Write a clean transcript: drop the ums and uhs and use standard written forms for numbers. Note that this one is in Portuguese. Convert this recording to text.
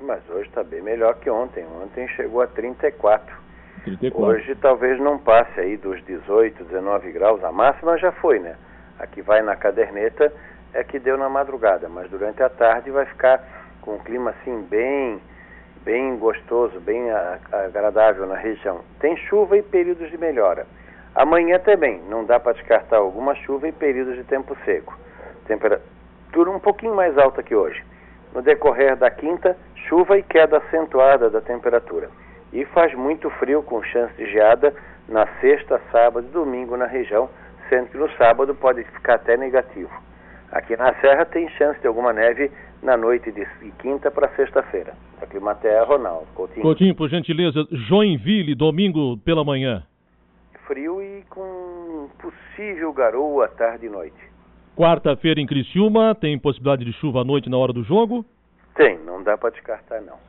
mas hoje está bem melhor que ontem. Ontem chegou a 34. 34. Hoje talvez não passe aí dos 18, 19 graus. A máxima já foi, né? A que vai na caderneta é que deu na madrugada, mas durante a tarde vai ficar com um clima assim bem gostoso, bem agradável na região. Tem chuva e períodos de melhora. Amanhã também, não dá para descartar alguma chuva e períodos de tempo seco. Temperatura um pouquinho mais alta que hoje. No decorrer da quinta, chuva e queda acentuada da temperatura. E faz muito frio, com chance de geada na sexta, sábado e domingo na região, sendo que no sábado pode ficar até negativo. Aqui na Serra tem chance de alguma neve na noite de quinta para sexta-feira. Da Climaterra, Ronaldo Coutinho. Coutinho, por gentileza, Joinville, domingo pela manhã. Frio e com possível garoa tarde e noite. Quarta-feira em Criciúma, tem possibilidade de chuva à noite na hora do jogo? Tem, não dá para descartar não.